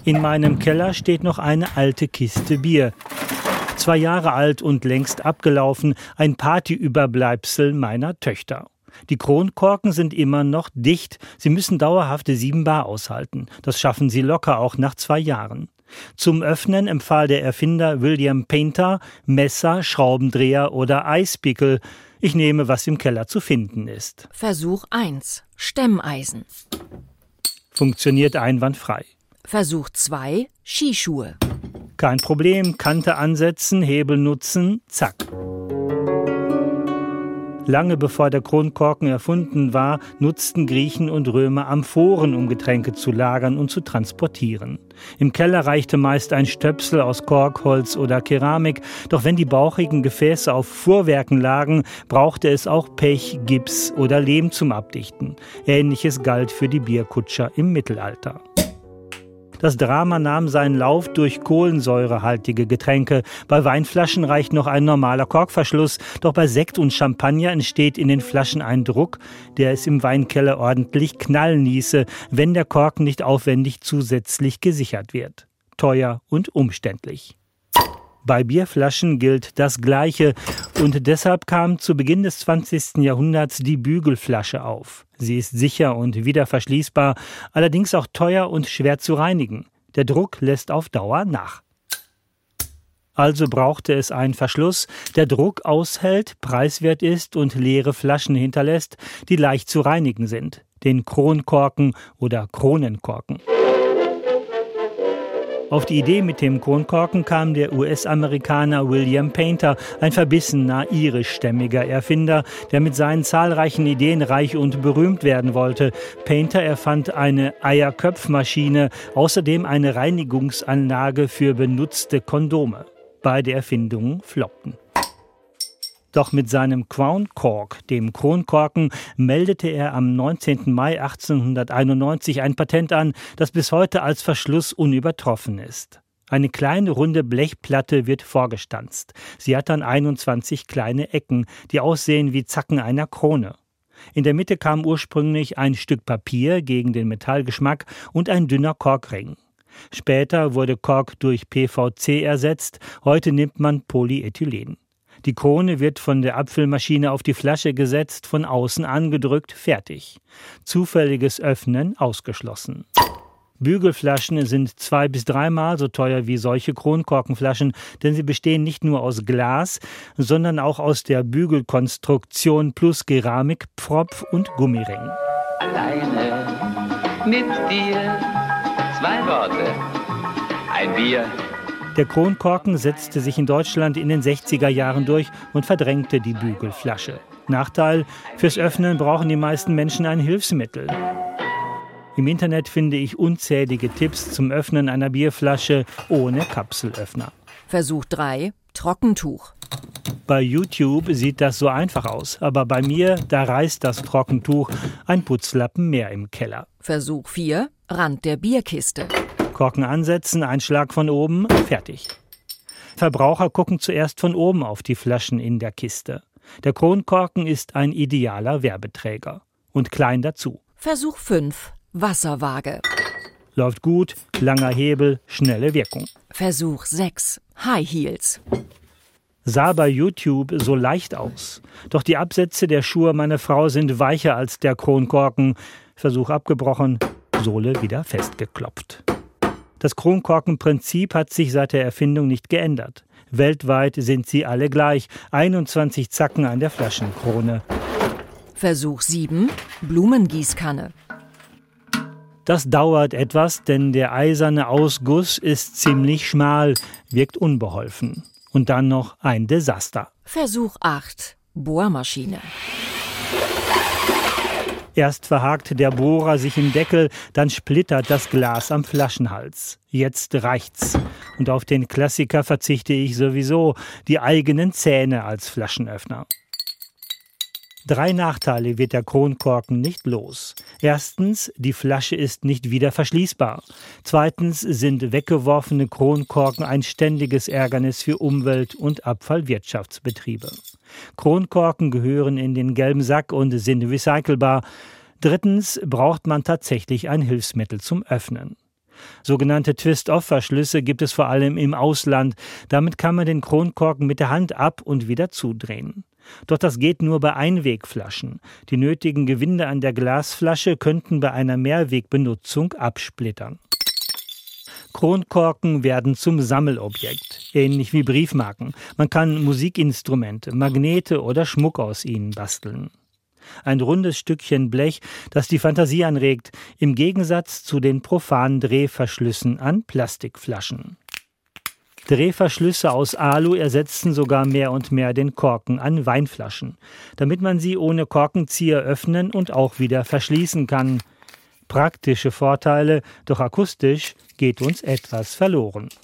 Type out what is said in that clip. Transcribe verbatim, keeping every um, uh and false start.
In meinem Keller steht noch eine alte Kiste Bier. Zwei Jahre alt und längst abgelaufen, ein Partyüberbleibsel meiner Töchter. Die Kronkorken sind immer noch dicht, sie müssen dauerhafte sieben Bar aushalten. Das schaffen sie locker auch nach zwei Jahren. Zum Öffnen empfahl der Erfinder William Painter Messer, Schraubendreher oder Eispickel. Ich nehme, was im Keller zu finden ist. Versuch eins. Stemmeisen. Funktioniert einwandfrei. Versuch zwei. Skischuhe. Kein Problem, Kante ansetzen, Hebel nutzen, zack. Lange bevor der Kronkorken erfunden war, nutzten Griechen und Römer Amphoren, um Getränke zu lagern und zu transportieren. Im Keller reichte meist ein Stöpsel aus Kork, Holz oder Keramik, doch wenn die bauchigen Gefäße auf Fuhrwerken lagen, brauchte es auch Pech, Gips oder Lehm zum Abdichten. Ähnliches galt für die Bierkutscher im Mittelalter. Das Drama nahm seinen Lauf durch kohlensäurehaltige Getränke. Bei Weinflaschen reicht noch ein normaler Korkverschluss. Doch bei Sekt und Champagner entsteht in den Flaschen ein Druck, der es im Weinkeller ordentlich knallen ließe, wenn der Korken nicht aufwendig zusätzlich gesichert wird. Teuer und umständlich. Bei Bierflaschen gilt das Gleiche und deshalb kam zu Beginn des zwanzigsten Jahrhunderts die Bügelflasche auf. Sie ist sicher und wieder verschließbar, allerdings auch teuer und schwer zu reinigen. Der Druck lässt auf Dauer nach. Also brauchte es einen Verschluss, der Druck aushält, preiswert ist und leere Flaschen hinterlässt, die leicht zu reinigen sind. Den Kronkorken oder Kronenkorken. Auf die Idee mit dem Kronkorken kam der U S-Amerikaner William Painter, ein verbissener irischstämmiger Erfinder, der mit seinen zahlreichen Ideen reich und berühmt werden wollte. Painter erfand eine Eierköpfmaschine, außerdem eine Reinigungsanlage für benutzte Kondome. Beide Erfindungen floppten. Doch mit seinem Crown Cork, dem Kronkorken, meldete er am neunzehnten Mai achtzehnhunderteinundneunzig ein Patent an, das bis heute als Verschluss unübertroffen ist. Eine kleine runde Blechplatte wird vorgestanzt. Sie hat dann einundzwanzig kleine Ecken, die aussehen wie Zacken einer Krone. In der Mitte kam ursprünglich ein Stück Papier gegen den Metallgeschmack und ein dünner Korkring. Später wurde Kork durch P V C ersetzt, heute nimmt man Polyethylen. Die Krone wird von der Abfüllmaschine auf die Flasche gesetzt, von außen angedrückt, fertig. Zufälliges Öffnen ausgeschlossen. Bügelflaschen sind zwei- bis dreimal so teuer wie solche Kronkorkenflaschen, denn sie bestehen nicht nur aus Glas, sondern auch aus der Bügelkonstruktion plus Keramik, Pfropf und Gummiring. Alleine mit dir, zwei Worte, ein Bier. Der Kronkorken setzte sich in Deutschland in den sechziger Jahren durch und verdrängte die Bügelflasche. Nachteil: Fürs Öffnen brauchen die meisten Menschen ein Hilfsmittel. Im Internet finde ich unzählige Tipps zum Öffnen einer Bierflasche ohne Kapselöffner. Versuch drei. Trockentuch. Bei YouTube sieht das so einfach aus, aber bei mir, da reißt das Trockentuch ein Putzlappen mehr im Keller. Versuch vier. Rand der Bierkiste. Korken ansetzen, ein Schlag von oben, fertig. Verbraucher gucken zuerst von oben auf die Flaschen in der Kiste. Der Kronkorken ist ein idealer Werbeträger. Und klein dazu. Versuch fünf. Wasserwaage. Läuft gut, langer Hebel, schnelle Wirkung. Versuch sechs. High Heels. Sah bei YouTube so leicht aus. Doch die Absätze der Schuhe meiner Frau sind weicher als der Kronkorken. Versuch abgebrochen, Sohle wieder festgeklopft. Das Kronkorkenprinzip hat sich seit der Erfindung nicht geändert. Weltweit sind sie alle gleich. einundzwanzig Zacken an der Flaschenkrone. Versuch sieben. Blumengießkanne. Das dauert etwas, denn der eiserne Ausguss ist ziemlich schmal, wirkt unbeholfen. Und dann noch ein Desaster. Versuch acht. Bohrmaschine. Erst verhakt der Bohrer sich im Deckel, dann splittert das Glas am Flaschenhals. Jetzt reicht's. Und auf den Klassiker verzichte ich sowieso, die eigenen Zähne als Flaschenöffner. Drei Nachteile wird der Kronkorken nicht los. Erstens, die Flasche ist nicht wieder verschließbar. Zweitens sind weggeworfene Kronkorken ein ständiges Ärgernis für Umwelt- und Abfallwirtschaftsbetriebe. Kronkorken gehören in den gelben Sack und sind recycelbar. Drittens braucht man tatsächlich ein Hilfsmittel zum Öffnen. Sogenannte Twist-off-Verschlüsse gibt es vor allem im Ausland. Damit kann man den Kronkorken mit der Hand ab- und wieder zudrehen. Doch das geht nur bei Einwegflaschen. Die nötigen Gewinde an der Glasflasche könnten bei einer Mehrwegbenutzung absplittern. Kronkorken werden zum Sammelobjekt, ähnlich wie Briefmarken. Man kann Musikinstrumente, Magnete oder Schmuck aus ihnen basteln. Ein rundes Stückchen Blech, das die Fantasie anregt, im Gegensatz zu den profanen Drehverschlüssen an Plastikflaschen. Drehverschlüsse aus Alu ersetzen sogar mehr und mehr den Korken an Weinflaschen, damit man sie ohne Korkenzieher öffnen und auch wieder verschließen kann. Praktische Vorteile, doch akustisch geht uns etwas verloren.